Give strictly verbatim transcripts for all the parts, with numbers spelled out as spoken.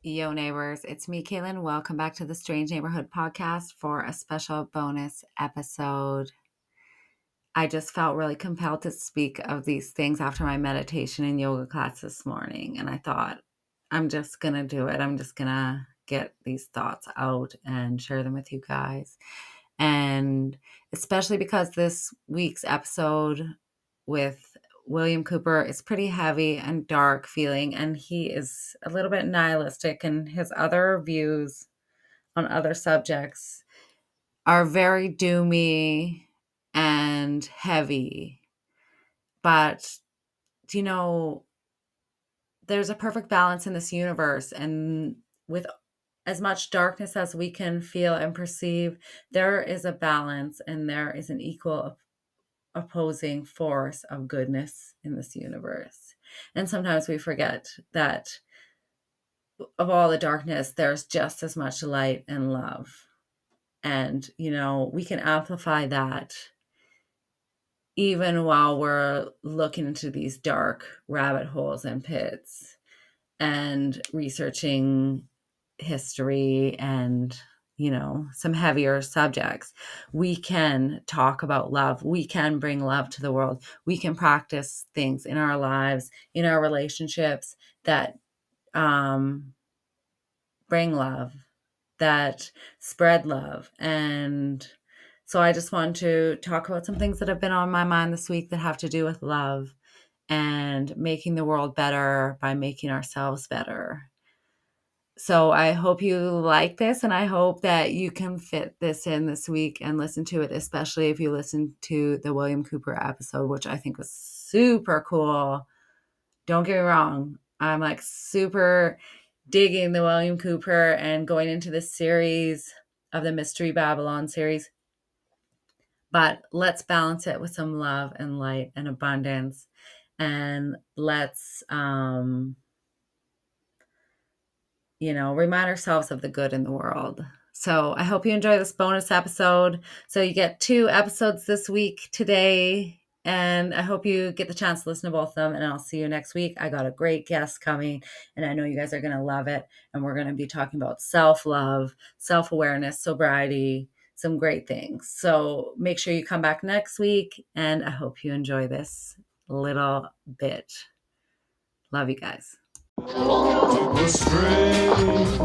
Yo, neighbors, it's me, Kaylin. Welcome back to the Strange Neighborhood podcast for a special bonus episode. I just felt really compelled to speak of these things after my meditation and yoga class this morning. And I thought, I'm just going to do it. I'm just going to get these thoughts out and share them with you guys. And especially because this week's episode with William Cooper is pretty heavy and dark feeling, and he is a little bit nihilistic, and his other views on other subjects are very doomy and heavy. But, you know, there's a perfect balance in this universe, and with as much darkness as we can feel and perceive, there is a balance and there is an equal opposing force of goodness in this universe. And sometimes we forget that of all the darkness, there's just as much light and love. And, you know, we can amplify that even while we're looking into these dark rabbit holes and pits and researching history and, you know, some heavier subjects. We can talk about love. We can bring love to the world. We can practice things in our lives, in our relationships that um, bring love, that spread love. And so I just want to talk about some things that have been on my mind this week that have to do with love and making the world better by making ourselves better. So I hope you like this, and I hope that you can fit this in this week and listen to it, especially if you listen to the William Cooper episode, which I think was super cool. Don't get me wrong. I'm like super digging the William Cooper and going into this series of the Mystery Babylon series. But let's balance it with some love and light and abundance. And let's, um, you know, remind ourselves of the good in the world. So I hope you enjoy this bonus episode. So you get two episodes this week today, and I hope you get the chance to listen to both of them, and I'll see you next week. I got a great guest coming, and I know you guys are going to love it. And we're going to be talking about self-love, self-awareness, sobriety, some great things. So make sure you come back next week, and I hope you enjoy this little bit. Love you guys. The Strange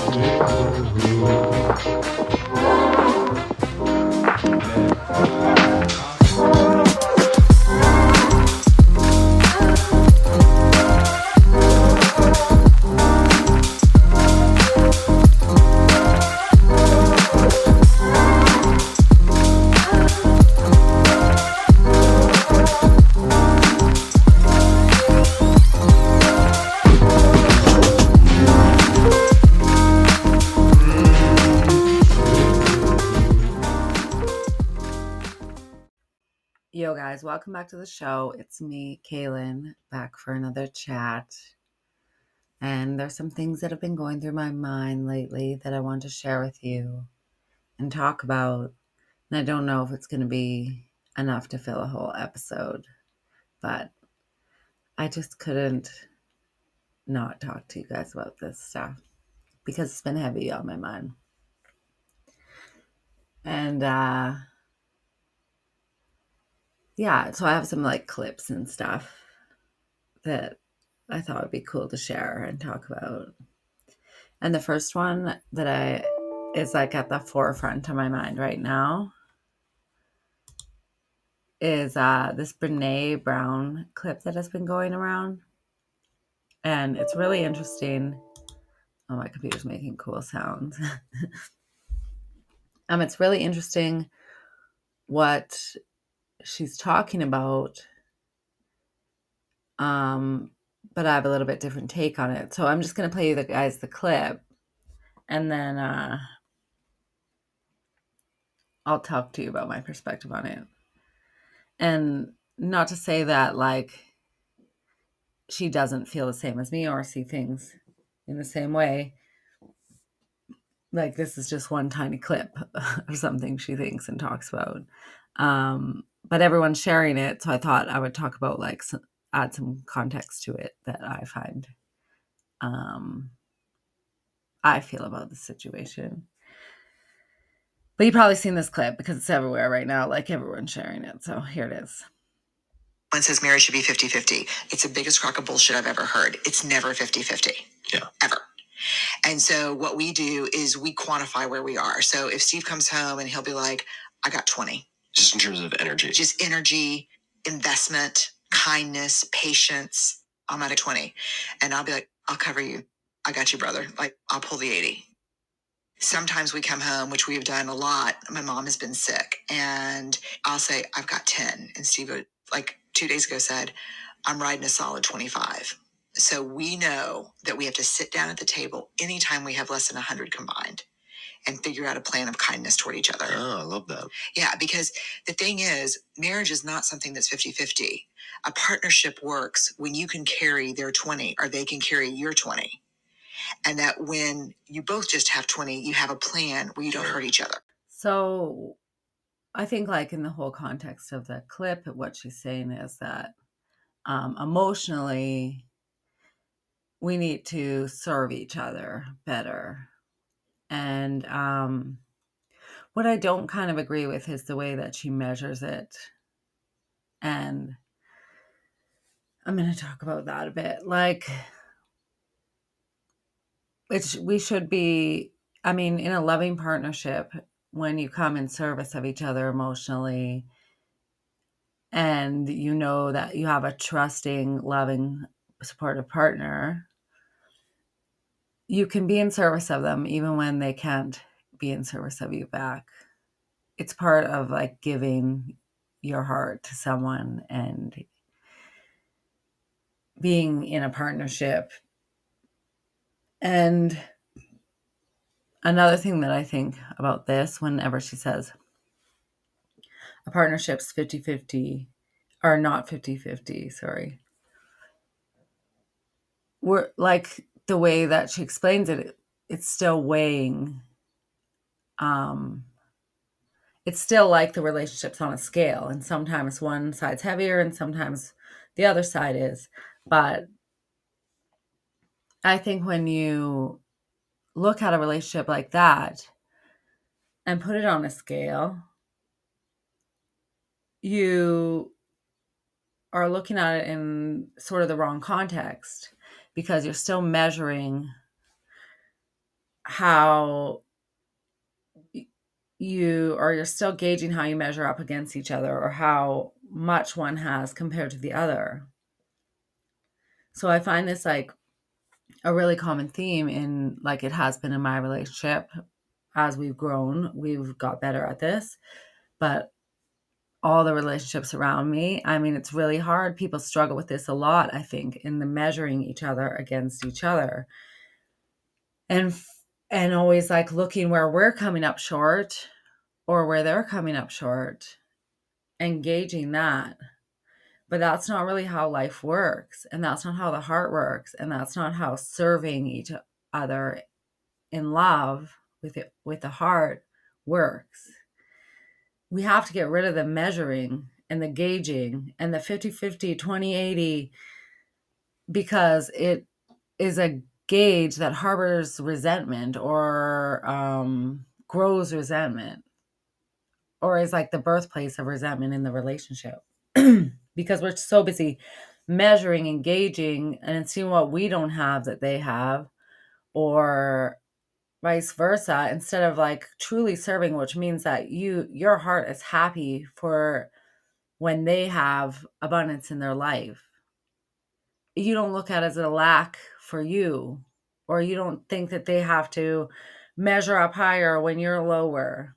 Yo, guys, welcome back to the show. It's me, Kaylin, back for another chat. And there's some things that have been going through my mind lately that I want to share with you and talk about. And I don't know if it's going to be enough to fill a whole episode, but I just couldn't not talk to you guys about this stuff because it's been heavy on my mind. And, uh, yeah, so I have some like clips and stuff that I thought would be cool to share and talk about. And the first one that I is like at the forefront of my mind right now is uh, this Brene Brown clip that has been going around. And it's really interesting. Oh, my computer's making cool sounds. um, it's really interesting what she's talking about. Um, but I have a little bit different take on it. So I'm just going to play you the guys the clip, and then uh, I'll talk to you about my perspective on it. And not to say that like she doesn't feel the same as me or see things in the same way. Like this is just one tiny clip of something she thinks and talks about. Um, but everyone's sharing it. So I thought I would talk about like some, add some context to it that I find um, I feel about the situation. But you've probably seen this clip because it's everywhere right now. Like everyone's sharing it. So here it is. One says marriage should be fifty-fifty. It's the biggest crock of bullshit I've ever heard. It's never fifty-fifty. Yeah. Ever. And so what we do is we quantify where we are. So if Steve comes home and he'll be like, I got twenty. Just in terms of energy. Just energy, investment, kindness, patience. I'm at a twenty. And I'll be like, I'll cover you. I got you, brother. Like, I'll pull the eighty. Sometimes we come home, which we've done a lot. My mom has been sick. And I'll say, I've got ten. And Steve, would, like two days ago, said, I'm riding a solid twenty-five. So we know that we have to sit down at the table anytime we have less than one hundred combined and figure out a plan of kindness toward each other. Oh, I love that. Yeah, because the thing is, marriage is not something that's fifty-fifty. A partnership works when you can carry their twenty or they can carry your twenty. And that when you both just have twenty, you have a plan where you don't hurt each other. So I think like in the whole context of the clip, what she's saying is that um, emotionally, we need to serve each other better. And um, what I don't kind of agree with is the way that she measures it. And I'm going to talk about that a bit. Like, it's, we should be, I mean, in a loving partnership, when you come in service of each other emotionally, and you know that you have a trusting, loving, supportive partner, you can be in service of them even when they can't be in service of you back. It's part of like giving your heart to someone and being in a partnership. And another thing that I think about this, whenever she says a partnership's fifty-fifty, or not fifty-fifty, sorry. We're like the way that she explains it, it's still weighing. Um, it's still like the relationship's on a scale, and sometimes one side's heavier and sometimes the other side is. But I think when you look at a relationship like that and put it on a scale, you are looking at it in sort of the wrong context, because you're still measuring how you, or you're still gauging how you measure up against each other, or how much one has compared to the other. So I find this like a really common theme in, like it has been in my relationship. As we've grown, we've got better at this, but all the relationships around me, I mean, it's really hard. People struggle with this a lot, I think, in the measuring each other against each other. And and always like looking where we're coming up short or where they're coming up short, engaging that. But that's not really how life works. And that's not how the heart works. And that's not how serving each other in love with it, with the heart works. We have to get rid of the measuring and the gauging and the fifty-fifty, twenty-eighty, because it is a gauge that harbors resentment or um, grows resentment, or is like the birthplace of resentment in the relationship. Because we're so busy measuring, engaging, and seeing what we don't have that they have, or vice versa, instead of like truly serving, which means that you, your heart is happy for when they have abundance in their life. You don't look at it as a lack for you, or you don't think that they have to measure up higher when you're lower.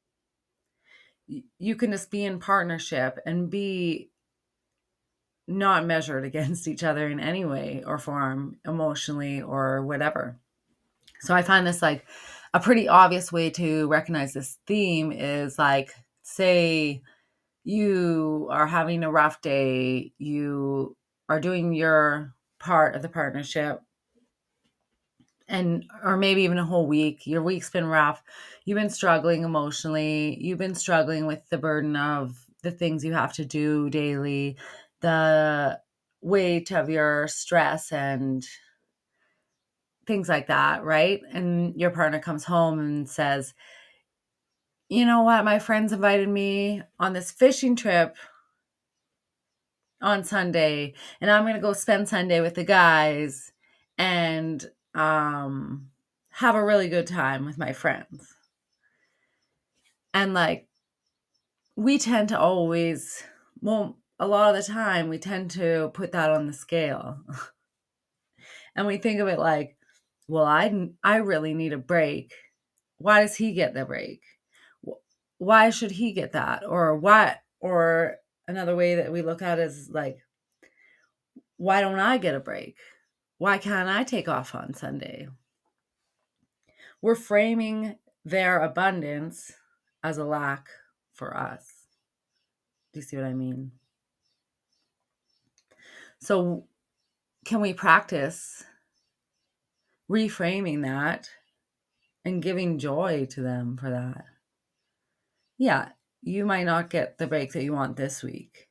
You can just be in partnership and be not measured against each other in any way or form, emotionally or whatever. So I find this like a pretty obvious way to recognize this theme is like, say you are having a rough day, you are doing your part of the partnership, and or maybe even a whole week, your week's been rough, you've been struggling emotionally, you've been struggling with the burden of the things you have to do daily, the weight of your stress and things like that, right? And your partner comes home and says, you know what, my friends invited me on this fishing trip on Sunday, and I'm going to go spend Sunday with the guys and um have a really good time with my friends. And like, we tend to always, well, a lot of the time we tend to put that on the scale. And we think of it like, well, I I really need a break. Why does he get the break? Why should he get that? Or why, or another way that we look at it is like, why don't I get a break? Why can't I take off on Sunday? We're framing their abundance as a lack for us. Do you see what I mean? So can we practice reframing that and giving joy to them for that? Yeah, you might not get the break that you want this week,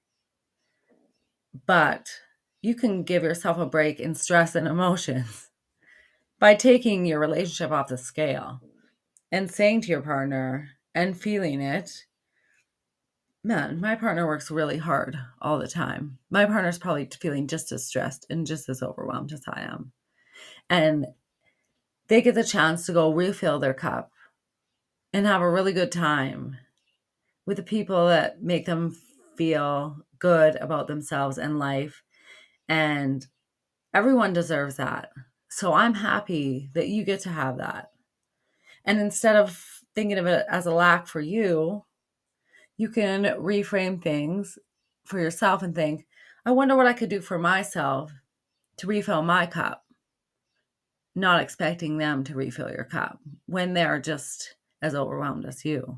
but you can give yourself a break in stress and emotions by taking your relationship off the scale and saying to your partner and feeling it, man, my partner works really hard all the time. My partner's probably feeling just as stressed and just as overwhelmed as I am. And they get the chance to go refill their cup and have a really good time with the people that make them feel good about themselves and life. And everyone deserves that. So I'm happy that you get to have that. And instead of thinking of it as a lack for you, you can reframe things for yourself and think, I wonder what I could do for myself to refill my cup. Not expecting them to refill your cup when they're just as overwhelmed as you.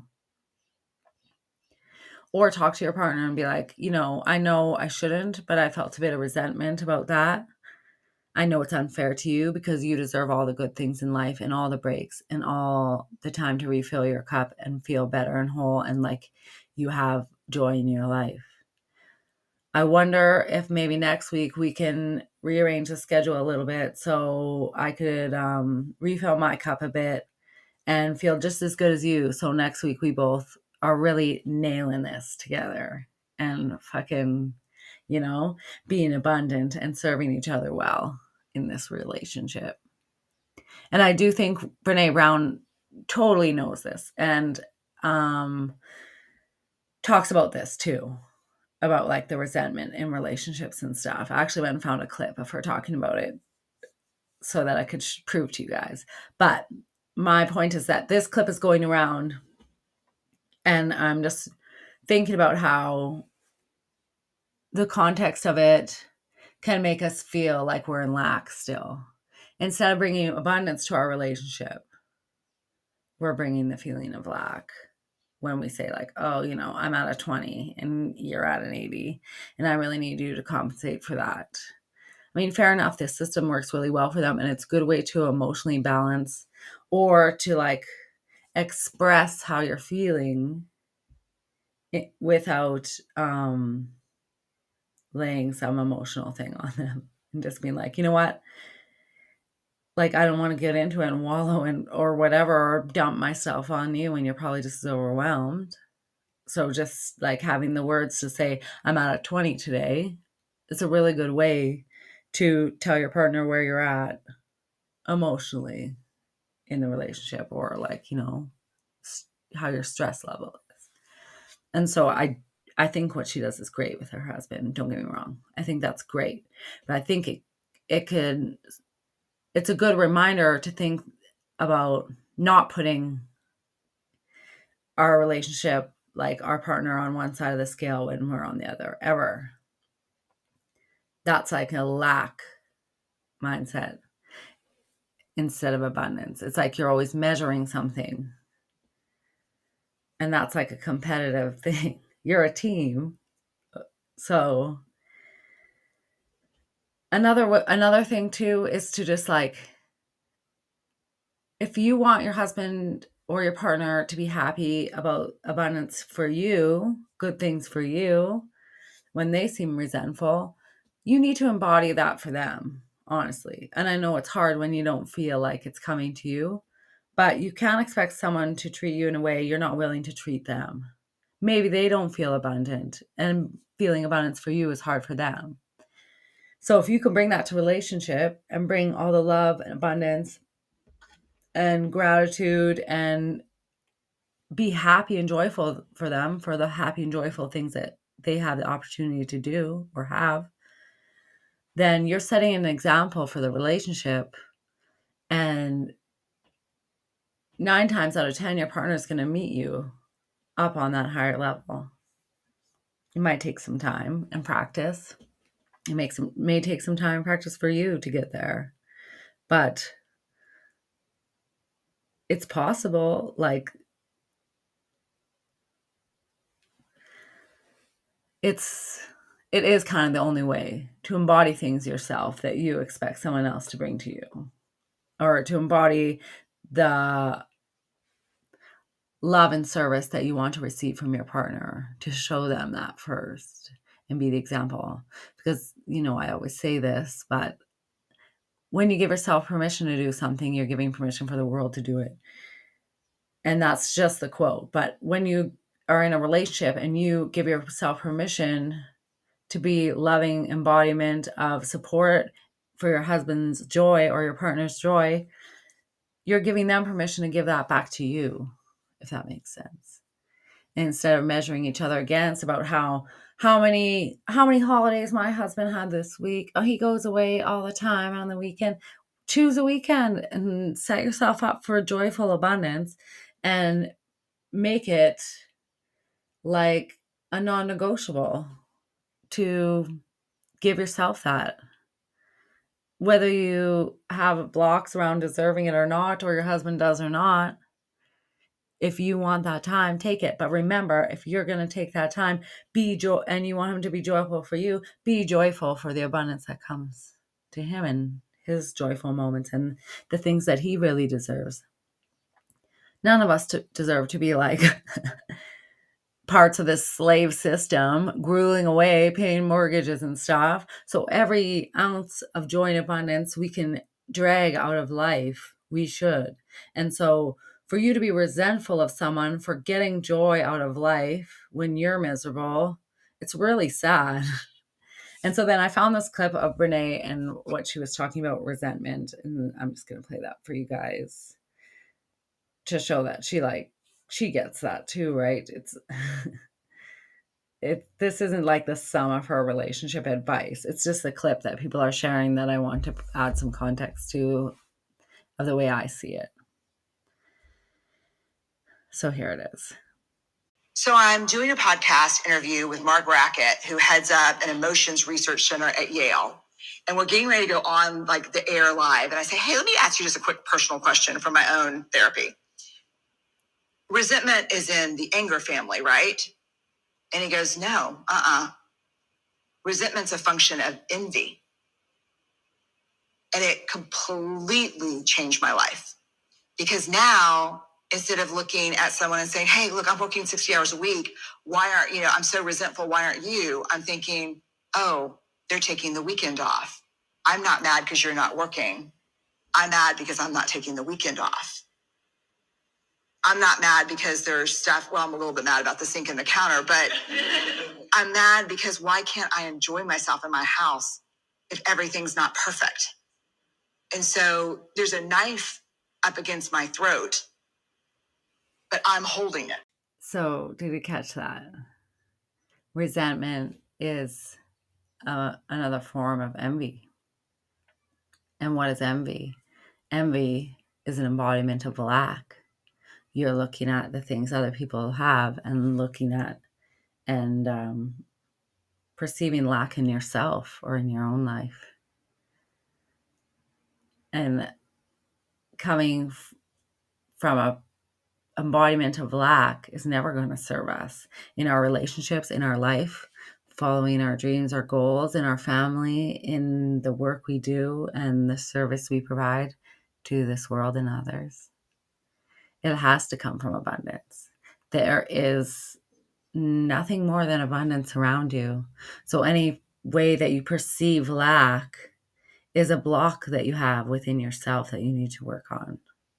Or talk to your partner and be like, you know, I know I shouldn't, but I felt a bit of resentment about that. I know it's unfair to you because you deserve all the good things in life and all the breaks and all the time to refill your cup and feel better and whole and like you have joy in your life. I wonder if maybe next week we can rearrange the schedule a little bit so I could um, refill my cup a bit and feel just as good as you. So next week we both are really nailing this together and fucking, you know, being abundant and serving each other well in this relationship. And I do think Brene Brown totally knows this and um, talks about this too, about like the resentment in relationships and stuff. I actually went and found a clip of her talking about it so that I could sh- prove to you guys. But my point is that this clip is going around and I'm just thinking about how the context of it can make us feel like we're in lack still. Instead of bringing abundance to our relationship, we're bringing the feeling of lack when we say like, oh, you know, I'm at a twenty and you're at an eighty and I really need you to compensate for that. I mean, fair enough, this system works really well for them and it's a good way to emotionally balance or to like express how you're feeling without um, laying some emotional thing on them and just being like, you know what? Like, I don't want to get into it and wallow in or whatever, or dump myself on you when you're probably just as overwhelmed. So just like having the words to say, I'm at a twenty today, it's a really good way to tell your partner where you're at emotionally in the relationship or like, you know, how your stress level is. And so I I think what she does is great with her husband. Don't get me wrong. I think that's great. But I think it it could it's a good reminder to think about not putting our relationship, like our partner, on one side of the scale when we're on the other, ever. That's like a lack mindset instead of abundance. It's like you're always measuring something. And that's like a competitive thing. You're a team. So another another thing too is to just like, if you want your husband or your partner to be happy about abundance for you, good things for you, when they seem resentful, you need to embody that for them. honestly. And I know it's hard when you don't feel like it's coming to you, but you can't expect someone to treat you in a way you're not willing to treat them. Maybe they don't feel abundant, and feeling abundance for you is hard for them. So if you can bring that to relationship and bring all the love and abundance and gratitude and be happy and joyful for them, for the happy and joyful things that they have the opportunity to do or have, then you're setting an example for the relationship. And nine times out of ten, your partner is going to meet you up on that higher level. It might take some time and practice. It makes some, may take some time and practice for you to get there. But it's possible. Like, it's it is kind of the only way to embody things yourself that you expect someone else to bring to you, or to embody the love and service that you want to receive from your partner, to show them that first and be the example. Because, you know, I always say this, but when you give yourself permission to do something, you're giving permission for the world to do it. And that's just the quote. But when you are in a relationship and you give yourself permission to be loving embodiment of support for your husband's joy or your partner's joy, you're giving them permission to give that back to you, if that makes sense. And instead of measuring each other against about how how many how many holidays my husband had this week. Oh, he goes away all the time on the weekend. Choose a weekend and set yourself up for joyful abundance, and make it like a non-negotiable to give yourself that. Whether you have blocks around deserving it or not, or your husband does or not, if you want that time, take it. But remember, if you're going to take that time, be joy, and you want him to be joyful for you, be joyful for the abundance that comes to him and his joyful moments and the things that he really deserves. None of us t- deserve to be like parts of this slave system, grueling away, paying mortgages and stuff. So every ounce of joy and abundance we can drag out of life, we should. And so for you to be resentful of someone for getting joy out of life when you're miserable, it's really sad. And so then I found this clip of Brene and what she was talking about resentment. And I'm just going to play that for you guys to show that she like, she gets that too, right? It's it this isn't like the sum of her relationship advice. It's just a clip that people are sharing that I want to add some context to of the way I see it. So here it is. So I'm doing a podcast interview with Mark Rackett, who heads up an emotions research center at Yale. And we're getting ready to go on like the air live. And I say, hey, let me ask you just a quick personal question from my own therapy. Resentment is in the anger family, right? And he goes, no, uh-uh. Resentment's a function of envy. And it completely changed my life. Because now, instead of looking at someone and saying, hey, look, I'm working sixty hours a week. Why aren't, you know, I'm so resentful. Why aren't you? I'm thinking, oh, they're taking the weekend off. I'm not mad because you're not working. I'm mad because I'm not taking the weekend off. I'm not mad because there's stuff. Well, I'm a little bit mad about the sink in the counter, but I'm mad because why can't I enjoy myself in my house if everything's not perfect? And so there's a knife up against my throat, but I'm holding it. So did you catch that? Resentment is uh, another form of envy. And what is envy? Envy is an embodiment of lack. You're looking at the things other people have and looking at and um, perceiving lack in yourself or in your own life. And coming f- from a embodiment of lack is never going to serve us in our relationships, in our life, following our dreams, our goals, in our family, in the work we do, and the service we provide to this world and others. It has to come from abundance. There is nothing more than abundance around you. So any way that you perceive lack is a block that you have within yourself that you need to work on.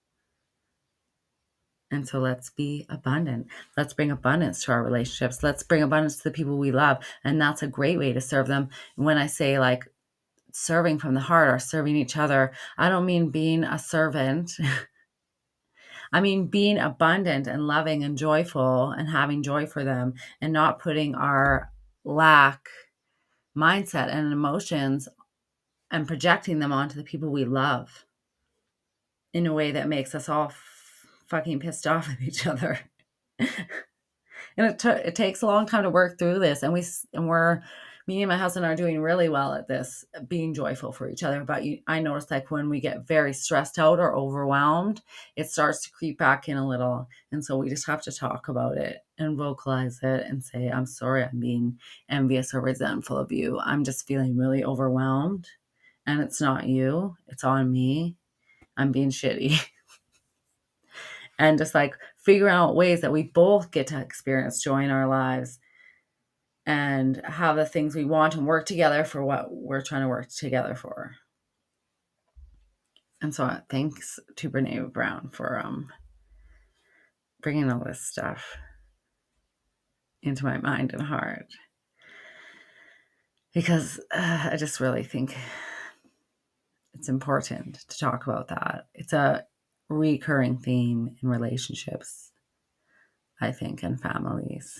And so let's be abundant. Let's bring abundance to our relationships. Let's bring abundance to the people we love. And that's a great way to serve them. When I say like serving from the heart or serving each other, I don't mean being a servant. I mean being abundant and loving and joyful and having joy for them and not putting our lack mindset and emotions and projecting them onto the people we love in a way that makes us all f- fucking pissed off at each other. And it, t- it takes a long time to work through this. And we, and we're, me and my husband are doing really well at this, being joyful for each other. But you, I notice like when we get very stressed out or overwhelmed, it starts to creep back in a little. And so we just have to talk about it and vocalize it and say, I'm sorry, I'm being envious or resentful of you. I'm just feeling really overwhelmed. And it's not you, it's on me. I'm being shitty. And just like figure out ways that we both get to experience joy in our lives and have the things we want and work together for what we're trying to work together for. And so thanks to Brene Brown for um, bringing all this stuff into my mind and heart. Because uh, I just really think it's important to talk about that. It's a recurring theme in relationships, I think, and families.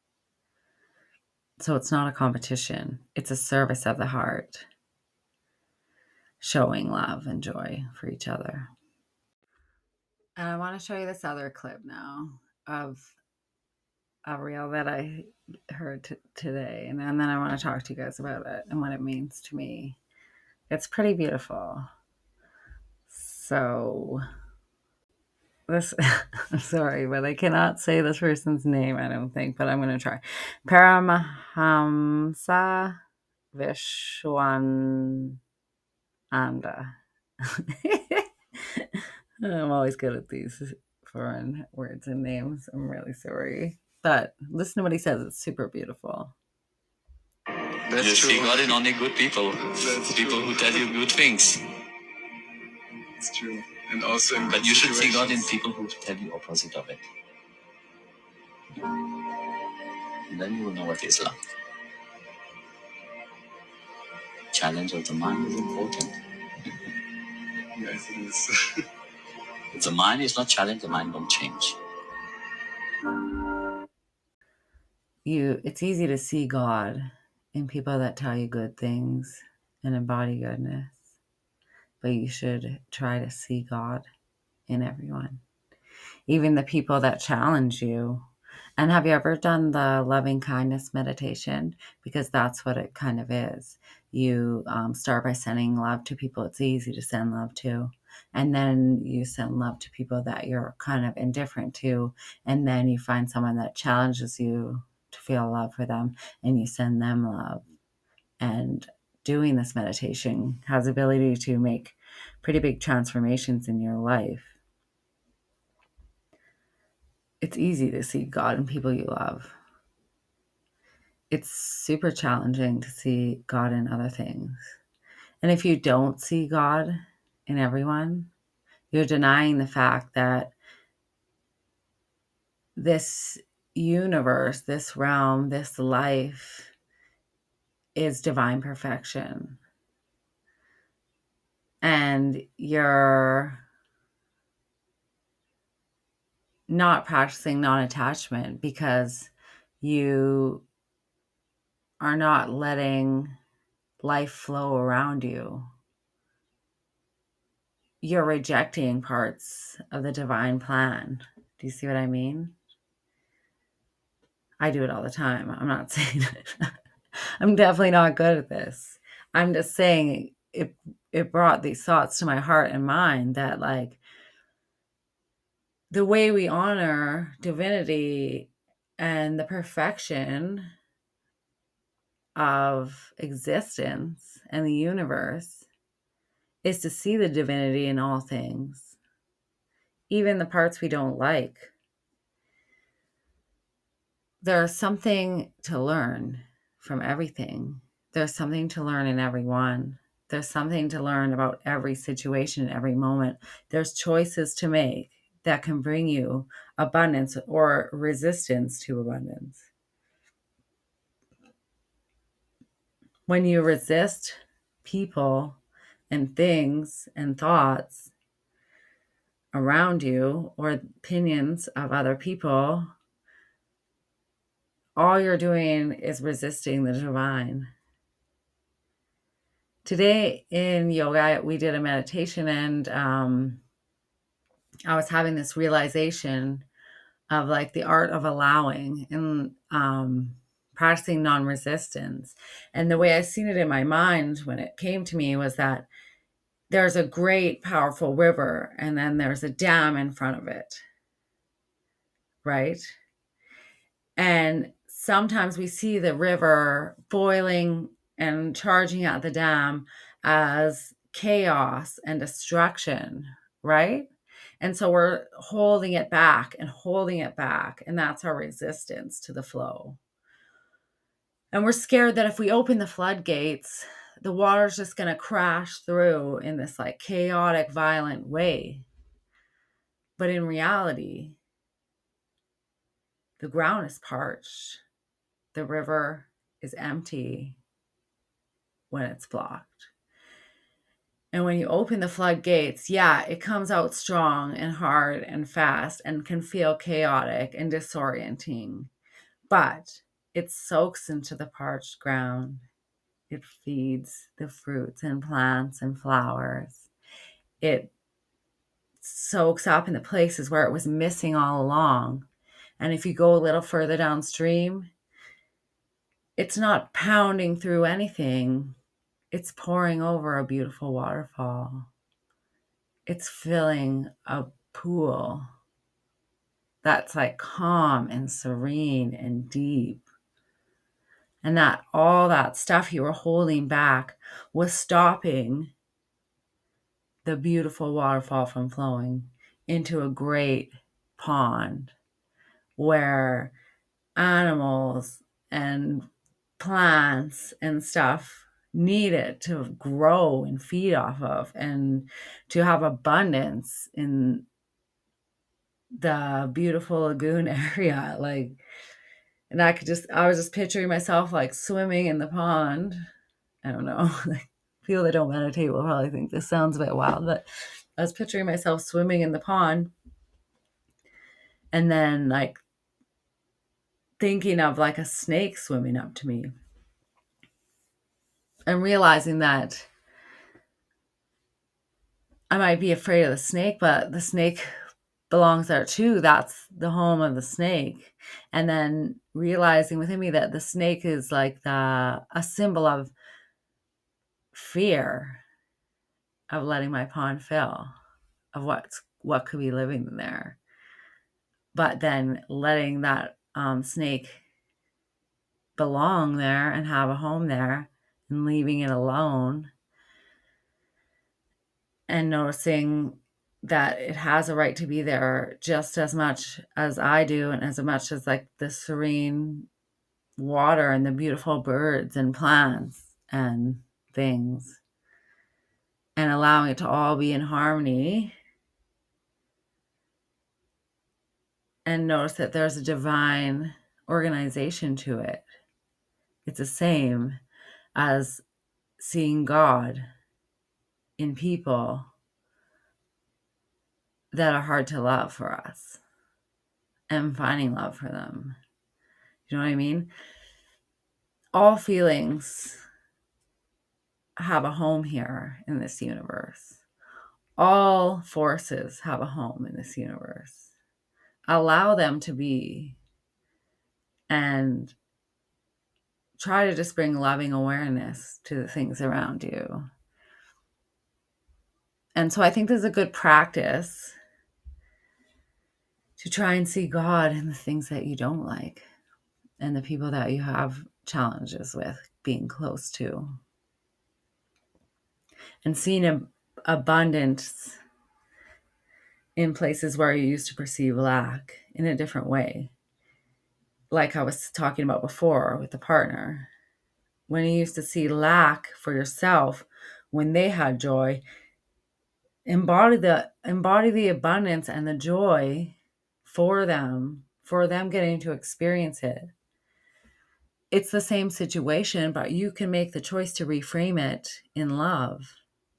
So it's not a competition. It's a service of the heart, showing love and joy for each other. And I want to show you this other clip now of a reel that I heard t- today. And then, and then I want to talk to you guys about it and what it means to me. It's pretty beautiful. So this, I'm sorry, but I cannot say this person's name, I don't think, but I'm going to try. Paramahamsa Vishwananda. I'm always good at these foreign words and names. I'm really sorry. But listen to what he says. It's super beautiful. That's you true. See God in only good people. That's people true. Who tell you good things. It's true. And also in But you should see God in people who tell you opposite of it. And then you will know what is love. Challenge of the mind is important. Yes, it is. If the mind is not challenged, the mind won't change. You, it's easy to see God in people that tell you good things and embody goodness. But you should try to see God in everyone, even the people that challenge you. And have you ever done the loving kindness meditation? Because that's what it kind of is. You um, start by sending love to people it's easy to send love to. And then you send love to people that you're kind of indifferent to. And then you find someone that challenges you to feel love for them, and you send them love. And doing this meditation has the ability to make pretty big transformations in your life. It's easy to see God in people you love. It's super challenging to see God in other things. And if you don't see God in everyone, you're denying the fact that this universe, this realm, this life is divine perfection. And you're not practicing non-attachment because you are not letting life flow around you. You're rejecting parts of the divine plan. Do you see what I mean? I do it all the time. I'm not saying it. I'm definitely not good at this. I'm just saying it, it brought these thoughts to my heart and mind that like the way we honor divinity and the perfection of existence and the universe is to see the divinity in all things, even the parts we don't like. There's something to learn from everything. There's something to learn in everyone. There's something to learn about every situation, every moment. There's choices to make that can bring you abundance or resistance to abundance. When you resist people and things and thoughts around you or opinions of other people, all you're doing is resisting the divine. Today in yoga, we did a meditation, and um, I was having this realization of like the art of allowing and um, practicing non-resistance. And the way I seen it in my mind when it came to me was that there's a great, powerful river, and then there's a dam in front of it, right? And sometimes we see the river boiling and charging at the dam as chaos and destruction, right? And so we're holding it back and holding it back. And that's our resistance to the flow. And we're scared that if we open the floodgates, the water's just going to crash through in this like chaotic, violent way. But in reality, the ground is parched. The river is empty when it's blocked. And when you open the floodgates, yeah, it comes out strong and hard and fast and can feel chaotic and disorienting. But it soaks into the parched ground. It feeds the fruits and plants and flowers. It soaks up in the places where it was missing all along. And if you go a little further downstream, it's not pounding through anything. It's pouring over a beautiful waterfall. It's filling a pool that's like calm and serene and deep. And that all that stuff you were holding back was stopping the beautiful waterfall from flowing into a great pond where animals and plants and stuff need it to grow and feed off of and to have abundance in the beautiful lagoon area. Like, and I could just, I was just picturing myself like swimming in the pond. I don't know, like people that don't meditate will probably think this sounds a bit wild, but I was picturing myself swimming in the pond and then like thinking of like a snake swimming up to me and realizing that I might be afraid of the snake, but the snake belongs there too. That's the home of the snake. And then realizing within me that the snake is like the a symbol of fear of letting my pond fill, of what's what could be living there. But then letting that um, snake belong there and have a home there and leaving it alone and noticing that it has a right to be there just as much as I do and as much as like the serene water and the beautiful birds and plants and things, and allowing it to all be in harmony. And notice that there's a divine organization to it. It's the same as seeing God in people that are hard to love for us and finding love for them. You know what I mean? All feelings have a home here in this universe. All forces have a home in this universe. Allow them to be and try to just bring loving awareness to the things around you. And so I think this is a good practice to try and see God in the things that you don't like and the people that you have challenges with being close to. And seeing ab- abundance in places where you used to perceive lack in a different way. Like I was talking about before with the partner. When you used to see lack for yourself when they had joy, embody the embody the abundance and the joy for them, for them getting to experience it. It's the same situation, but you can make the choice to reframe it in love.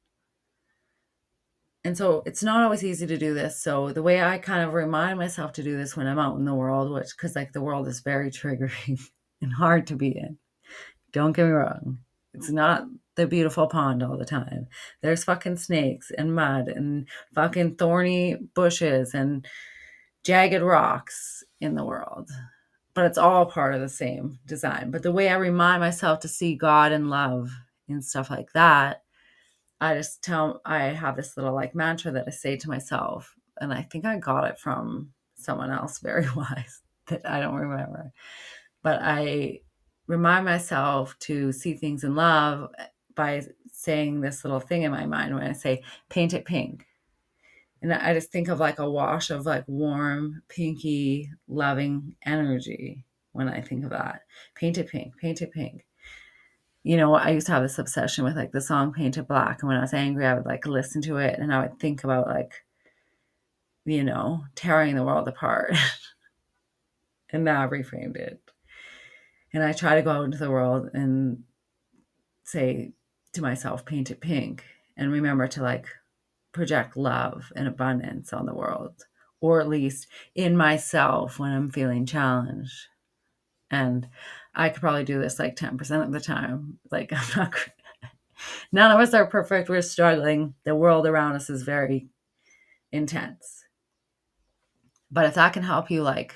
And so it's not always easy to do this. So the way I kind of remind myself to do this when I'm out in the world, which, because like the world is very triggering and hard to be in. Don't get me wrong. It's not the beautiful pond all the time. There's fucking snakes and mud and fucking thorny bushes and jagged rocks in the world. But it's all part of the same design. But the way I remind myself to see God and love and stuff like that, I just tell, I have this little like mantra that I say to myself, and I think I got it from someone else very wise that I don't remember. But I remind myself to see things in love by saying this little thing in my mind when I say, paint it pink. And I just think of like a wash of like warm, pinky, loving energy when I think of that. Paint it pink, paint it pink. You know, I used to have this obsession with like the song Paint It Black. And when I was angry, I would like listen to it and I would think about like, you know, tearing the world apart. And now I've reframed it. And I try to go out into the world and say to myself, paint it pink. And remember to like project love and abundance on the world. Or at least in myself when I'm feeling challenged. And I could probably do this like ten percent of the time. Like I'm not, none of us are perfect. We're struggling. The world around us is very intense. But if that can help you like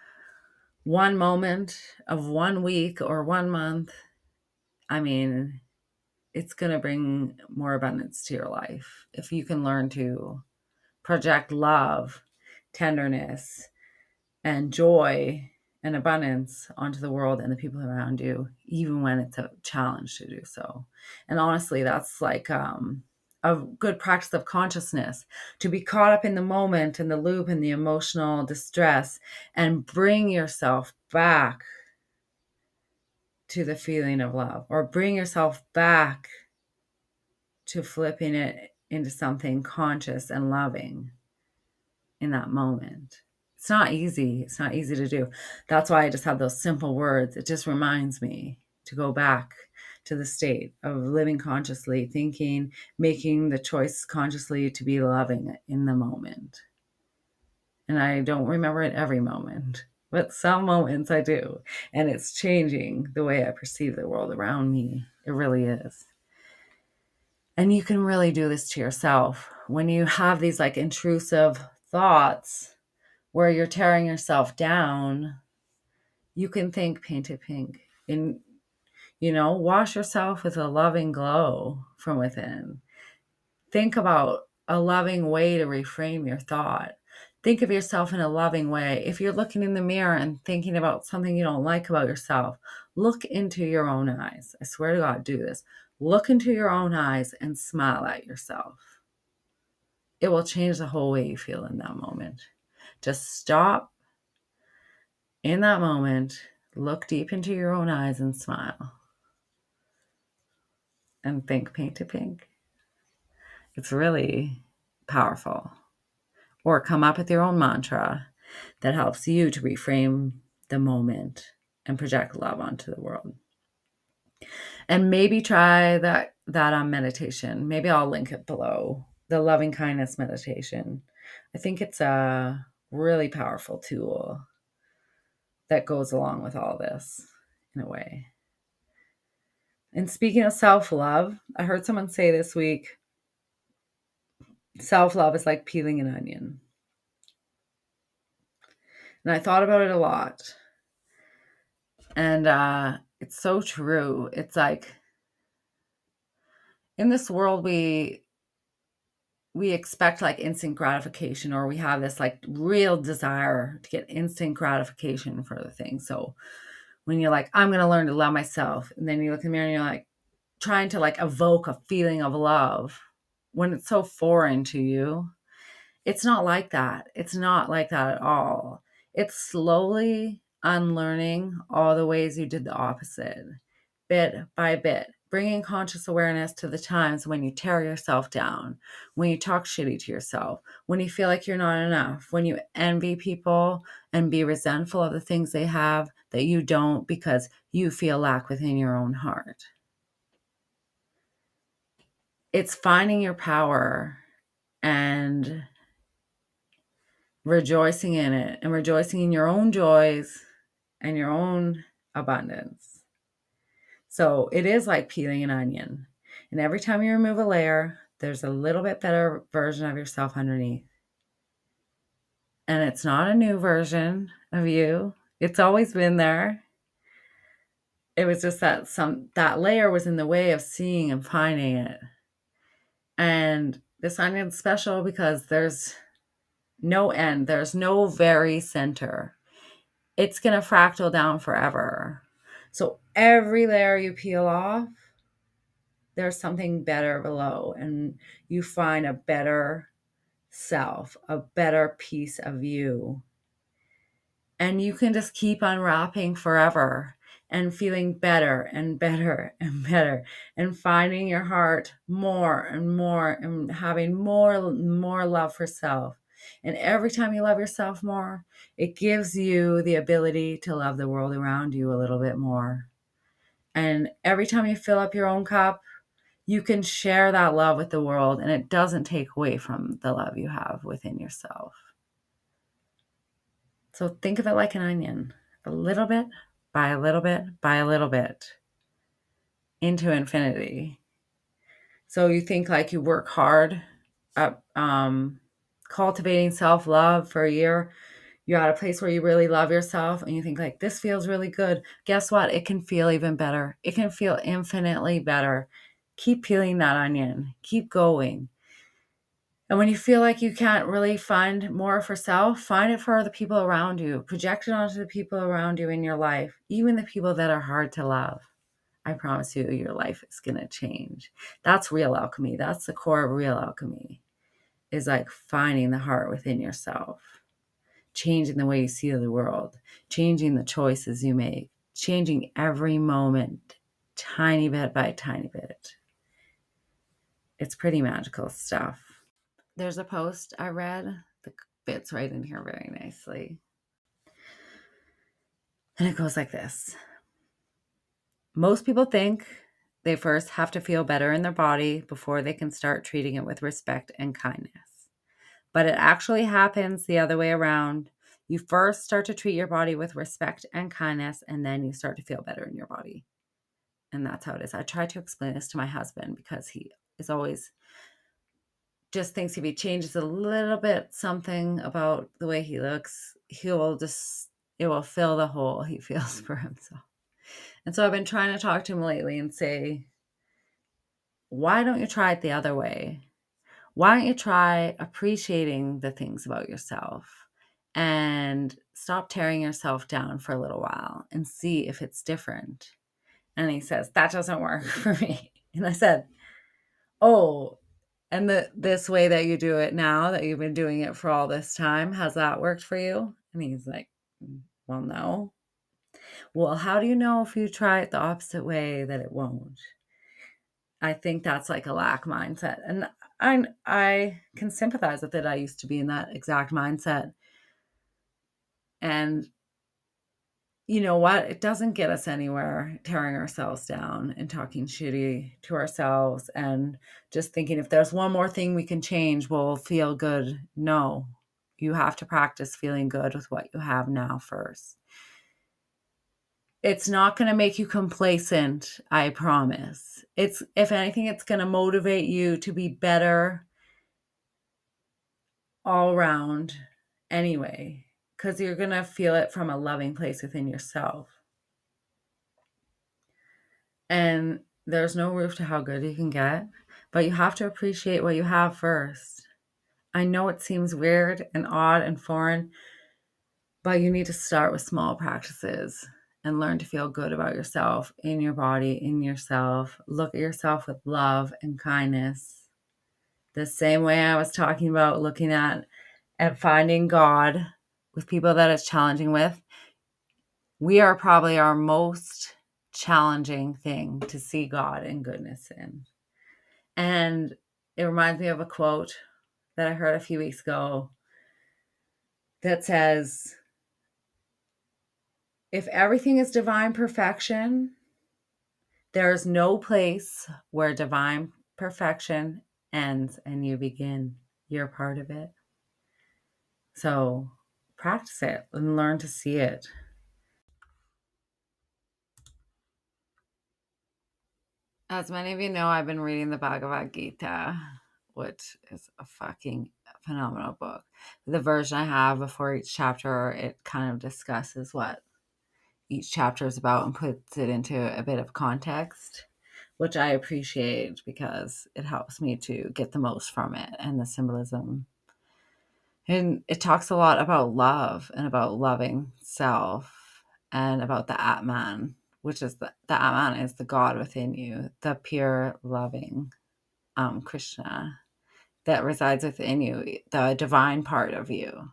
one moment of one week or one month, I mean, it's going to bring more abundance to your life. If you can learn to project love, tenderness, and joy and abundance onto the world and the people around you, even when it's a challenge to do so. And honestly, that's like um, a good practice of consciousness, to be caught up in the moment and the loop and the emotional distress and bring yourself back to the feeling of love, or bring yourself back to flipping it into something conscious and loving in that moment. It's not easy. It's not easy to do. That's why I just have those simple words. It just reminds me to go back to the state of living consciously, thinking, making the choice consciously to be loving in the moment. And I don't remember it every moment, but some moments I do. And it's changing the way I perceive the world around me. It really is. And you can really do this to yourself when you have these like intrusive thoughts where you're tearing yourself down. You can think paint it pink and, you know, wash yourself with a loving glow from within. Think about a loving way to reframe your thought. Think of yourself in a loving way. If you're looking in the mirror and thinking about something you don't like about yourself, look into your own eyes. I swear to God, do this. Look into your own eyes and smile at yourself. It will change the whole way you feel in that moment. Just stop in that moment, look deep into your own eyes and smile. And think paint it pink. It's really powerful. Or come up with your own mantra that helps you to reframe the moment and project love onto the world. And maybe try that, that on meditation. Maybe I'll link it below. The loving kindness meditation. I think it's a really powerful tool that goes along with all this in a way. And speaking of self-love, I heard someone say this week, self-love is like peeling an onion. And I thought about it a lot. And uh, it's so true. It's like in this world, we we expect like instant gratification, or we have this like real desire to get instant gratification for the thing. So when you're like, I'm going to learn to love myself. And then you look in the mirror and you're like trying to like evoke a feeling of love when it's so foreign to you. It's not like that. It's not like that at all. It's slowly unlearning all the ways you did the opposite, bit by bit, bringing conscious awareness to the times when you tear yourself down, when you talk shitty to yourself, when you feel like you're not enough, when you envy people and be resentful of the things they have that you don't because you feel lack within your own heart. It's finding your power and rejoicing in it and rejoicing in your own joys and your own abundance. So it is like peeling an onion. And every time you remove a layer, there's a little bit better version of yourself underneath. And it's not a new version of you. It's always been there. It was just that some that layer was in the way of seeing and finding it. And this onion's special because there's no end. There's no very center. It's going to fractal down forever. So every layer you peel off, there's something better below, and you find a better self, a better piece of you. And you can just keep unwrapping forever and feeling better and better and better and finding your heart more and more and having more, more love for self. And every time you love yourself more, it gives you the ability to love the world around you a little bit more. And every time you fill up your own cup, you can share that love with the world, and it doesn't take away from the love you have within yourself. So think of it like an onion, a little bit by a little bit by a little bit into infinity. So you think like you work hard at um, cultivating self-love for a year. You're at a place where you really love yourself and you think like, this feels really good. Guess what? It can feel even better. It can feel infinitely better. Keep peeling that onion. Keep going. And when you feel like you can't really find more for self, find it for the people around you. Project it onto the people around you in your life, even the people that are hard to love. I promise you, your life is going to change. That's real alchemy. That's the core of real alchemy, is like finding the heart within yourself, changing the way you see the world, changing the choices you make, changing every moment, tiny bit by tiny bit. It's pretty magical stuff. There's a post I read that fits right in here very nicely. And it goes like this. Most people think they first have to feel better in their body before they can start treating it with respect and kindness. But it actually happens the other way around. You first start to treat your body with respect and kindness, and then you start to feel better in your body. And that's how it is. I try to explain this to my husband because he is always just thinks if he changes a little bit something about the way he looks, he will just, it will fill the hole he feels for himself. And so I've been trying to talk to him lately and say, why don't you try it the other way? Why don't you try appreciating the things about yourself and stop tearing yourself down for a little while and see if it's different? And he says, that doesn't work for me. And I said, oh, and the, this way that you do it now, that you've been doing it for all this time, has that worked for you? And he's like, well, no. Well, how do you know if you try it the opposite way that it won't? I think that's like a lack mindset. And I, I can sympathize with it. I used to be in that exact mindset. And you know what? It doesn't get us anywhere tearing ourselves down and talking shitty to ourselves and just thinking if there's one more thing we can change, we'll feel good. No, you have to practice feeling good with what you have now first. It's not going to make you complacent, I promise. It's, if anything, it's going to motivate you to be better all around anyway, because you're going to feel it from a loving place within yourself. And there's no roof to how good you can get, but you have to appreciate what you have first. I know it seems weird and odd and foreign, but you need to start with small practices and learn to feel good about yourself, in your body, in yourself. Look at yourself with love and kindness. The same way I was talking about looking at and finding God with people that it's challenging with. We are probably our most challenging thing to see God and goodness in. And it reminds me of a quote that I heard a few weeks ago that says, if everything is divine perfection, there is no place where divine perfection ends and you begin. You're part of it. So practice it and learn to see it. As many of you know, I've been reading the Bhagavad Gita, which is a fucking phenomenal book. The version I have before each chapter, it kind of discusses what each chapter is about and puts it into a bit of context, which I appreciate because it helps me to get the most from it and the symbolism. And it talks a lot about love and about loving self and about the Atman, which is the, the Atman is the God within you, the pure loving um, Krishna that resides within you, the divine part of you.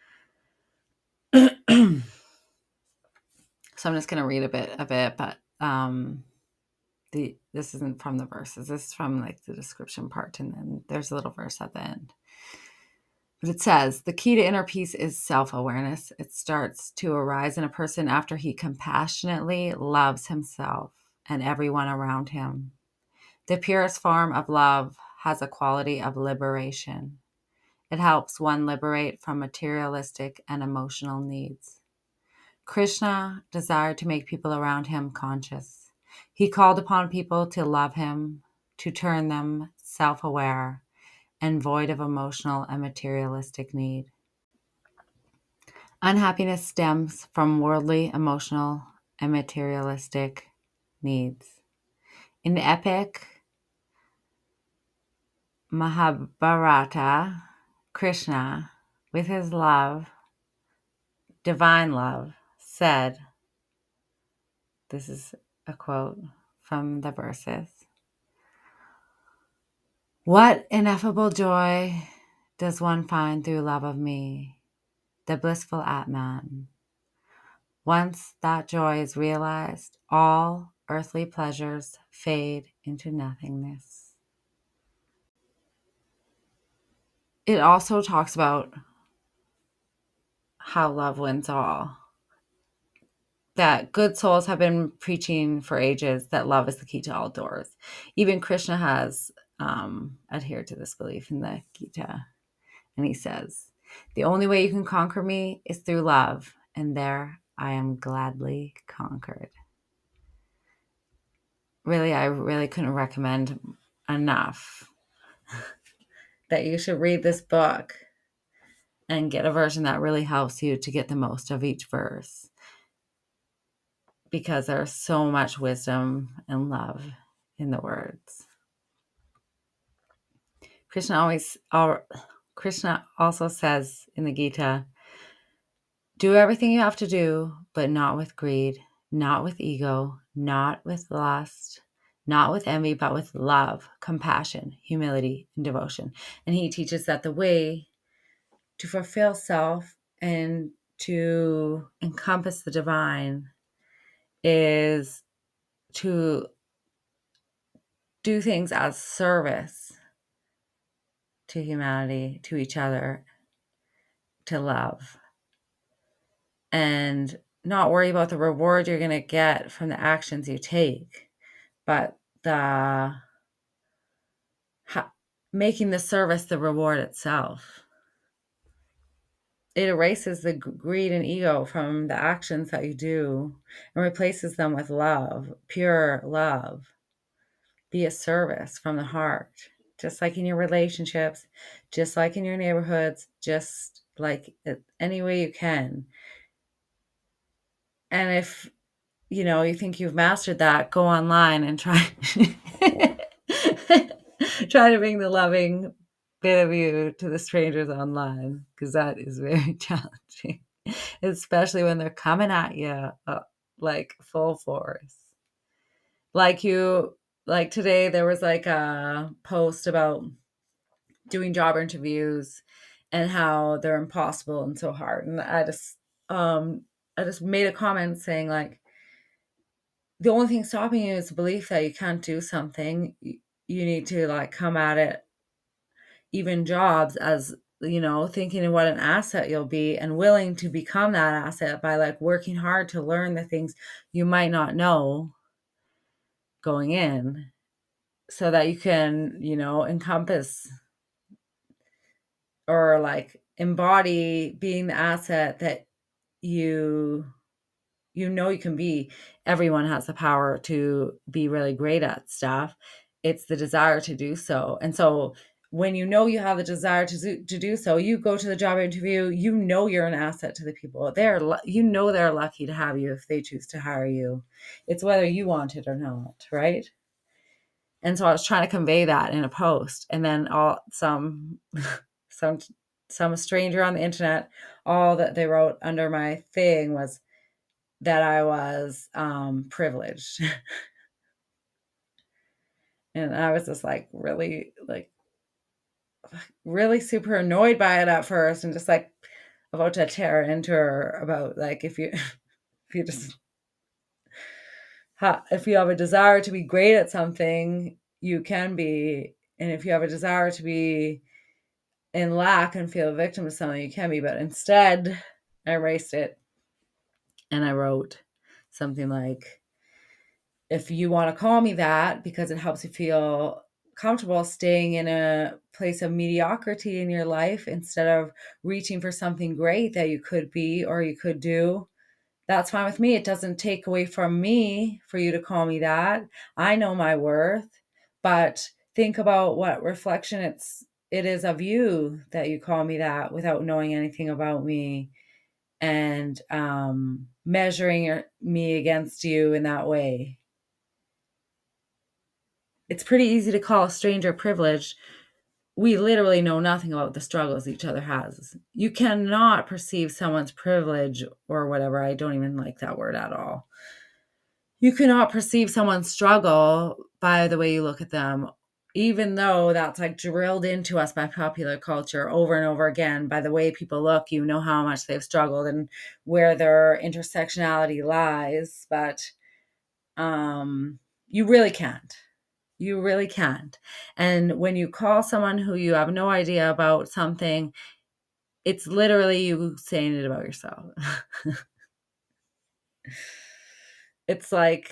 So I'm just going to read a bit of it, but um, the this isn't from the verses. This is from like the description part, and then there's a little verse at the end. But it says, the key to inner peace is self-awareness. It starts to arise in a person after he compassionately loves himself and everyone around him. The purest form of love has a quality of liberation. It helps one liberate from materialistic and emotional needs. Krishna desired to make people around him conscious. He called upon people to love him, to turn them self-aware and void of emotional and materialistic need. Unhappiness stems from worldly, emotional, and materialistic needs. In the epic Mahabharata, Krishna, with his love, divine love, said, this is a quote from the verses, "What ineffable joy does one find through love of me, the blissful Atman? Once that joy is realized, all earthly pleasures fade into nothingness." It also talks about how love wins all. That good souls have been preaching for ages that love is the key to all doors. Even Krishna has um, adhered to this belief in the Gita. And he says, the only way you can conquer me is through love, and there I am gladly conquered. Really, I really couldn't recommend enough that you should read this book and get a version that really helps you to get the most of each verse, because there's so much wisdom and love in the words. Krishna always, or Krishna also says in the Gita, do everything you have to do, but not with greed, not with ego, not with lust, not with envy, but with love, compassion, humility, and devotion. And he teaches that the way to fulfill self and to encompass the divine is to do things as service to humanity, to each other, to love, and not worry about the reward you're going to get from the actions you take, but the ha, making the service the reward itself. It erases the greed and ego from the actions that you do and replaces them with love, pure love. Be a service from the heart, just like in your relationships, just like in your neighborhoods, just like any way you can. And if, you know, you think you've mastered that, go online and try try to bring the loving bit of you to the strangers online, because that is very challenging, especially when they're coming at you uh, like full force. Like you, like today there was like a post about doing job interviews and how they're impossible and so hard. And I just, um, I just made a comment saying like, the only thing stopping you is the belief that you can't do something. You need to like come at it, even jobs, as, you know, thinking of what an asset you'll be and willing to become that asset by like working hard to learn the things you might not know going in, so that you can, you know, encompass or like embody being the asset that you you know you can be. Everyone has the power to be really great at stuff. It's the desire to do so. And so when you know you have the desire to do, to do so, you go to the job interview, you know you're an asset to the people. They're, you know, they're lucky to have you if they choose to hire you. It's whether you want it or not, right? And so I was trying to convey that in a post, and then all some some some stranger on the internet, all that they wrote under my thing was that I was um, privileged. And I was just like really, like, really super annoyed by it at first, and just like about to tear into her about like, if you, if you just, ha, if you have a desire to be great at something, you can be. And if you have a desire to be in lack and feel a victim of something, you can be. But instead, I erased it and I wrote something like, if you want to call me that because it helps you feel comfortable staying in a place of mediocrity in your life instead of reaching for something great that you could be or you could do, that's fine with me. It doesn't take away from me for you to call me that. I know my worth, but think about what reflection it's it is of you that you call me that without knowing anything about me, and um, measuring me against you in that way. It's pretty easy to call a stranger privileged. We literally know nothing about the struggles each other has. You cannot perceive someone's privilege or whatever. I don't even like that word at all. You cannot perceive someone's struggle by the way you look at them, even though that's like drilled into us by popular culture over and over again. By the way people look, you know how much they've struggled and where their intersectionality lies. But um, you really can't. You really can't. And when you call someone who you have no idea about something, it's literally you saying it about yourself. It's like,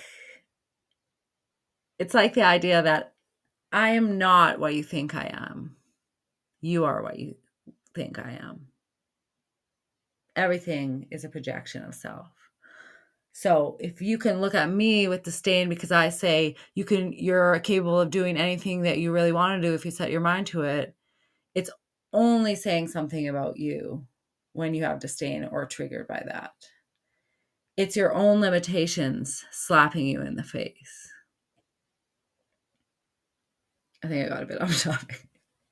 it's like the idea that I am not what you think I am. You are what you think I am. Everything is a projection of self. So if you can look at me with disdain because I say you can, you're capable of doing anything that you really want to do if you set your mind to it, it's only saying something about you when you have disdain or triggered by that. It's your own limitations slapping you in the face. I think I got a bit off topic.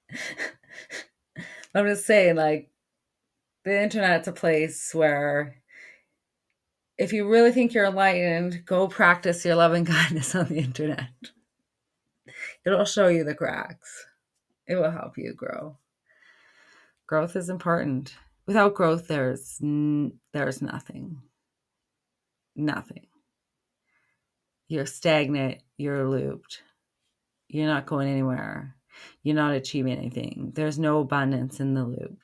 I'm just saying, like, the internet's a place where if you really think you're enlightened, go practice your loving kindness on the internet. It'll show you the cracks. It will help you grow. Growth is important. Without growth, there's n- there's nothing. Nothing. You're stagnant. You're looped. You're not going anywhere. You're not achieving anything. There's no abundance in the loop.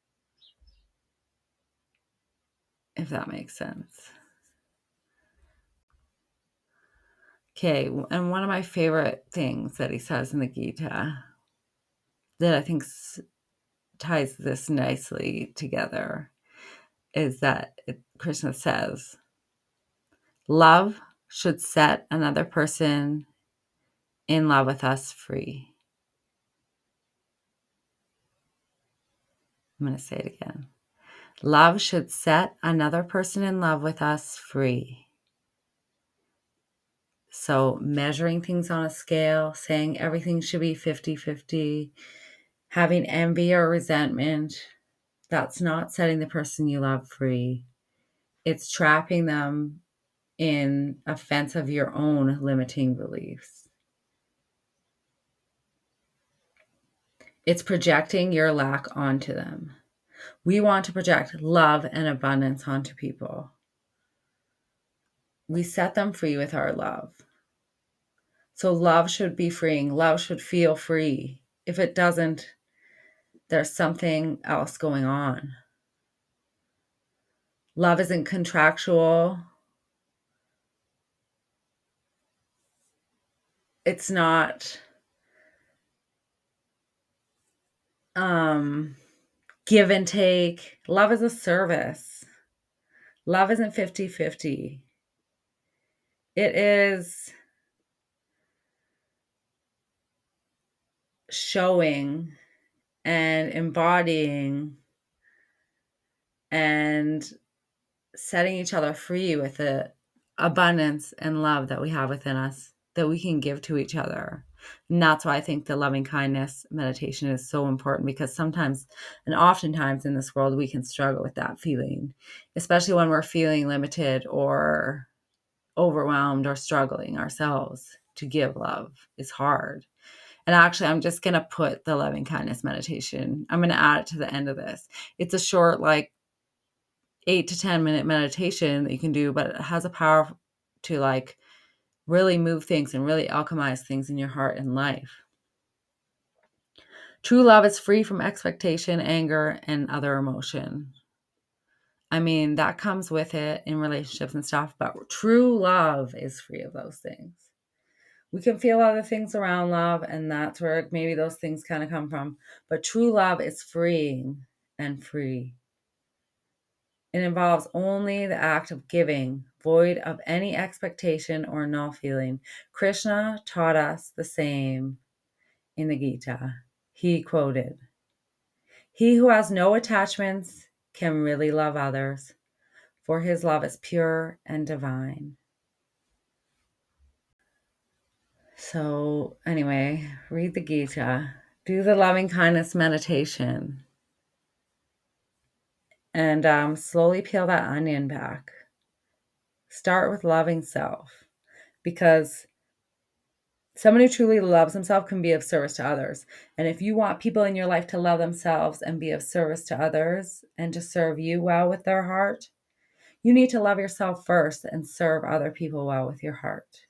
If that makes sense. Okay, and one of my favorite things that he says in the Gita that I think ties this nicely together is that it, Krishna says, love should set another person in love with us free. I'm going to say it again. Love should set another person in love with us free. So measuring things on a scale, saying everything should be fifty-fifty, having envy or resentment, that's not setting the person you love free. It's trapping them in a fence of your own limiting beliefs. It's projecting your lack onto them. We want to project love and abundance onto people. we set them free with our love. So love should be freeing. Love should feel free. If it doesn't, there's something else going on. Love isn't contractual. It's not um, give and take. Love is a service. Love isn't fifty-fifty. It is showing and embodying and setting each other free with the abundance and love that we have within us that we can give to each other. And that's why I think the loving kindness meditation is so important, because sometimes and oftentimes in this world we can struggle with that feeling, especially when we're feeling limited or overwhelmed or struggling ourselves to give love. It's hard. And actually, I'm just going to put the loving kindness meditation, I'm going to add it to the end of this. It's a short, like eight to ten minute meditation that you can do, but it has a power to like really move things and really alchemize things in your heart and life. True love is free from expectation, anger, and other emotion. I mean, that comes with it in relationships and stuff, but true love is free of those things. We can feel other things around love, and that's where maybe those things kind of come from. But true love is freeing and free. It involves only the act of giving, void of any expectation or null feeling. Krishna taught us the same in the Gita. He quoted, "He who has no attachments can really love others, for his love is pure and divine." So anyway, read the Gita, do the loving kindness meditation, and um, slowly peel that onion back. Start with loving self, because someone who truly loves himself can be of service to others. And if you want people in your life to love themselves and be of service to others and to serve you well with their heart, you need to love yourself first and serve other people well with your heart.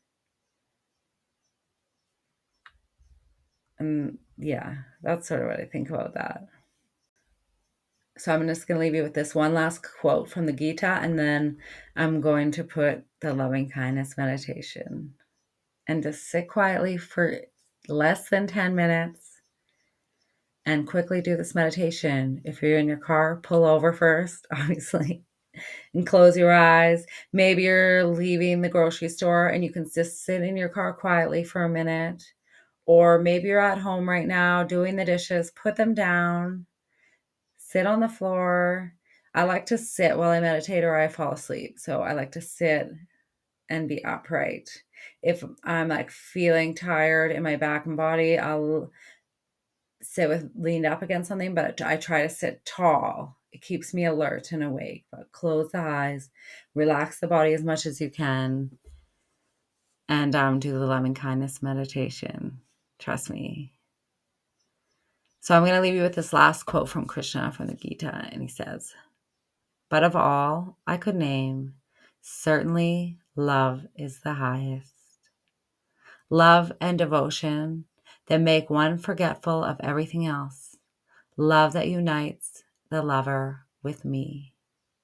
And yeah, that's sort of what I think about that. So I'm just going to leave you with this one last quote from the Gita, and then I'm going to put the loving kindness meditation. And just sit quietly for less than ten minutes and quickly do this meditation. If you're in your car, pull over first, obviously, and close your eyes. Maybe you're leaving the grocery store and you can just sit in your car quietly for a minute. Or maybe you're at home right now doing the dishes. Put them down. Sit on the floor. I like to sit while I meditate or I fall asleep. So I like to sit and be upright. If I'm like feeling tired in my back and body, I'll sit with leaned up against something, but I try to sit tall. It keeps me alert and awake. But close the eyes, relax the body as much as you can, and um, do the loving kindness meditation. Trust me. So I'm going to leave you with this last quote from Krishna from the Gita, and he says, "But of all I could name, certainly love is the highest. Love and devotion that make one forgetful of everything else. Love that unites the lover with me."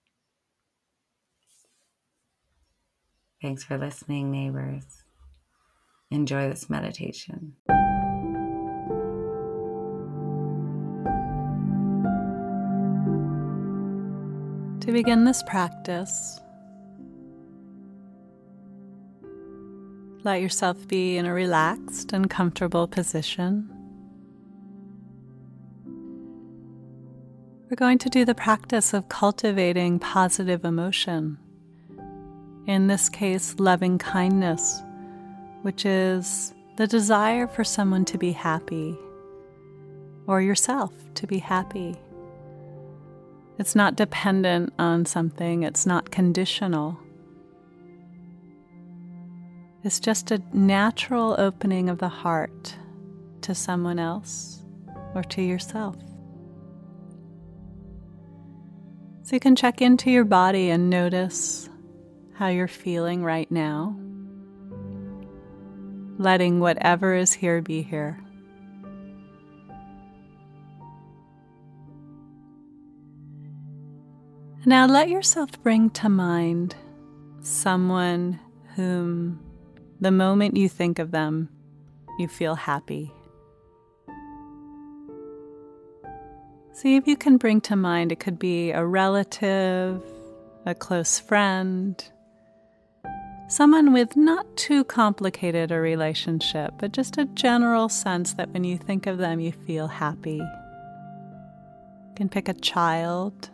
Thanks for listening, neighbors. Enjoy this meditation. To begin this practice, let yourself be in a relaxed and comfortable position. We're going to do the practice of cultivating positive emotion. In this case, loving kindness, which is the desire for someone to be happy, or yourself to be happy. It's not dependent on something, it's not conditional. It's just a natural opening of the heart to someone else or to yourself. So you can check into your body and notice how you're feeling right now, letting whatever is here be here. Now let yourself bring to mind someone whom, the moment you think of them, you feel happy. See if you can bring to mind, it could be a relative, a close friend, someone with not too complicated a relationship, but just a general sense that when you think of them, you feel happy. You can pick a child,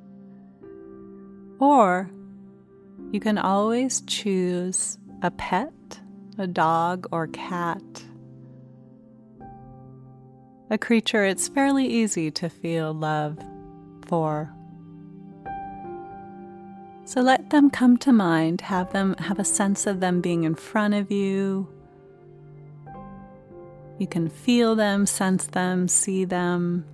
or you can always choose a pet, a dog or cat, a creature it's fairly easy to feel love for. So let them come to mind, have them have a sense of them being in front of you. You can feel them, sense them, see them.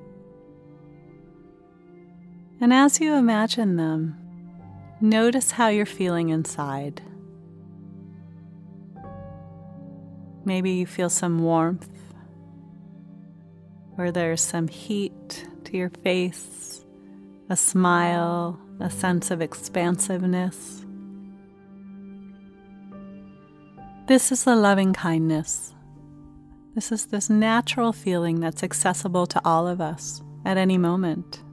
And as you imagine them, notice how you're feeling inside. Maybe you feel some warmth, or there's some heat to your face, a smile, a sense of expansiveness. This is the loving kindness. This is this natural feeling that's accessible to all of us at any moment.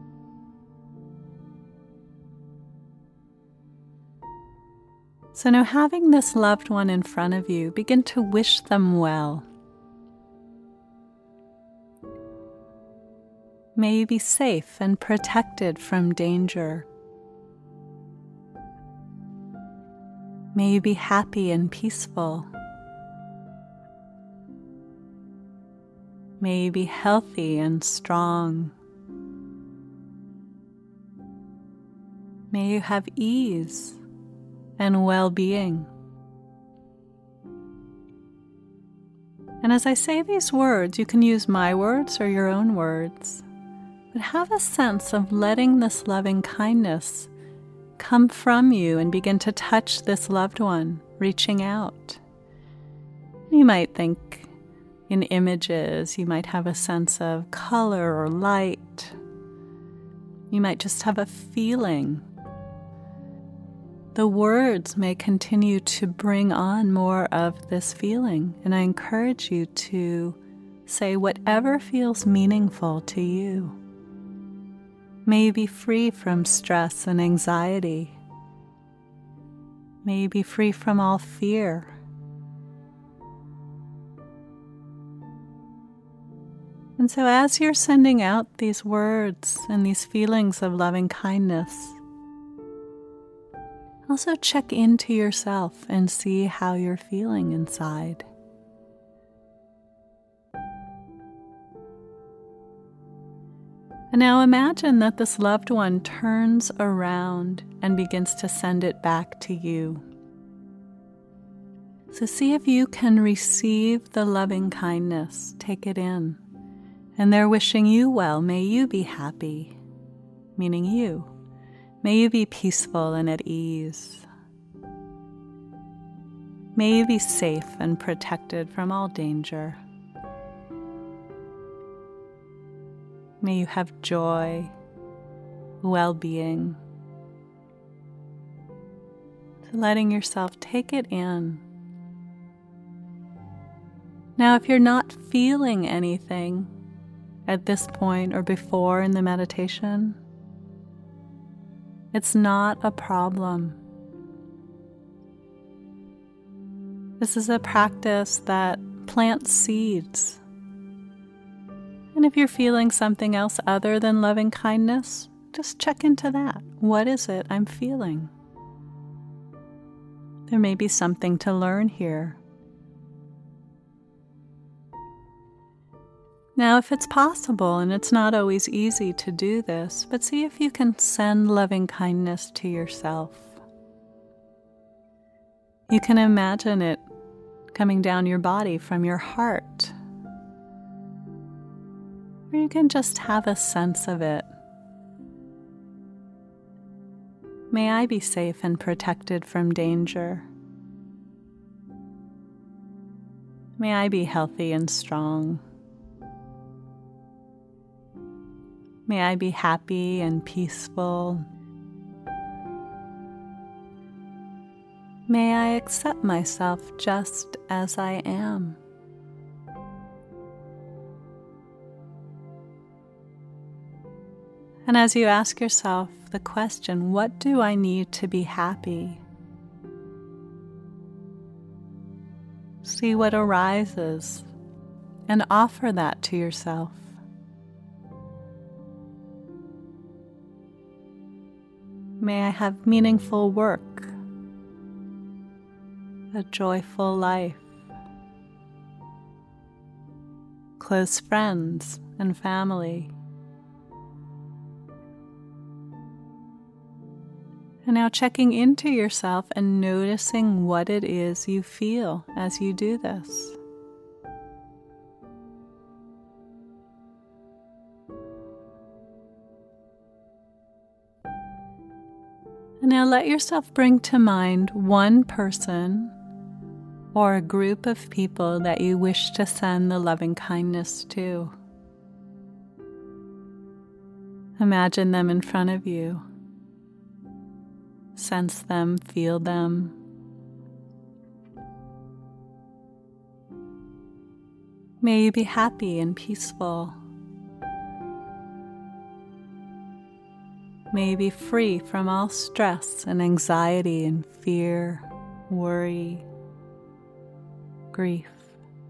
So now, having this loved one in front of you, begin to wish them well. May you be safe and protected from danger. May you be happy and peaceful. May you be healthy and strong. May you have ease and well-being. And as I say these words, you can use my words or your own words, but have a sense of letting this loving kindness come from you and begin to touch this loved one, reaching out. You might think in images, you might have a sense of color or light. You might just have a feeling. The words may continue to bring on more of this feeling, and I encourage you to say whatever feels meaningful to you. May you be free from stress and anxiety. May you be free from all fear. And so as you're sending out these words and these feelings of loving kindness, also check into yourself and see how you're feeling inside. And now imagine that this loved one turns around and begins to send it back to you. So see if you can receive the loving kindness, take it in. And they're wishing you well. May you be happy, meaning you. May you be peaceful and at ease. May you be safe and protected from all danger. May you have joy, well-being. So letting yourself take it in. Now, if you're not feeling anything at this point or before in the meditation, it's not a problem. This is a practice that plants seeds. And if you're feeling something else other than loving kindness, just check into that. What is it I'm feeling? There may be something to learn here. Now, if it's possible, and it's not always easy to do this, but see if you can send loving kindness to yourself. You can imagine it coming down your body from your heart. Or you can just have a sense of it. May I be safe and protected from danger. May I be healthy and strong. May I be happy and peaceful. May I accept myself just as I am. And as you ask yourself the question, what do I need to be happy? See what arises and offer that to yourself. May I have meaningful work, a joyful life, close friends and family. And now checking into yourself and noticing what it is you feel as you do this. And now let yourself bring to mind one person or a group of people that you wish to send the loving kindness to. Imagine them in front of you. Sense them, feel them. May you be happy and peaceful. May you be free from all stress and anxiety and fear, worry, grief.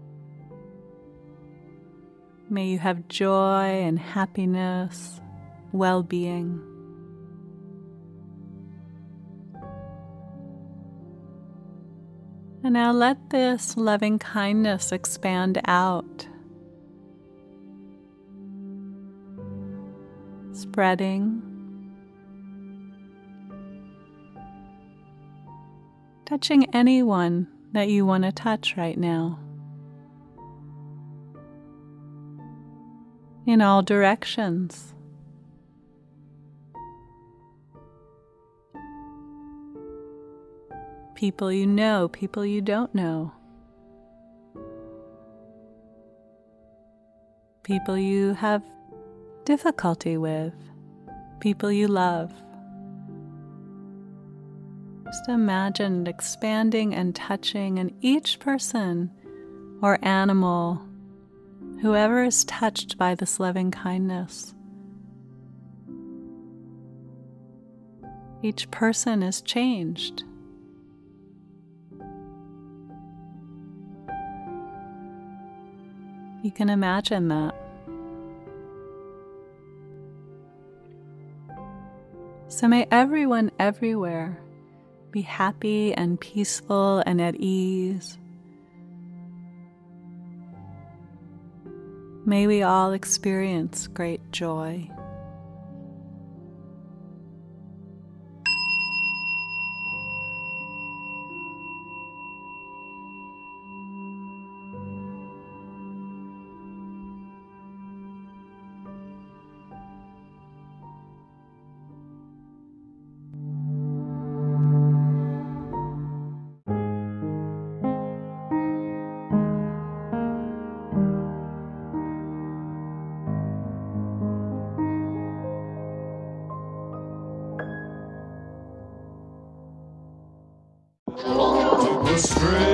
May you have joy and happiness, well-being. And now let this loving kindness expand out, spreading, touching anyone that you want to touch right now, in all directions. People you know, people you don't know. People you have difficulty with. People you love. Just imagine expanding and touching, and each person or animal, whoever is touched by this loving kindness, each person is changed. You can imagine that. So may everyone everywhere be happy and peaceful and at ease. May we all experience great joy. The strange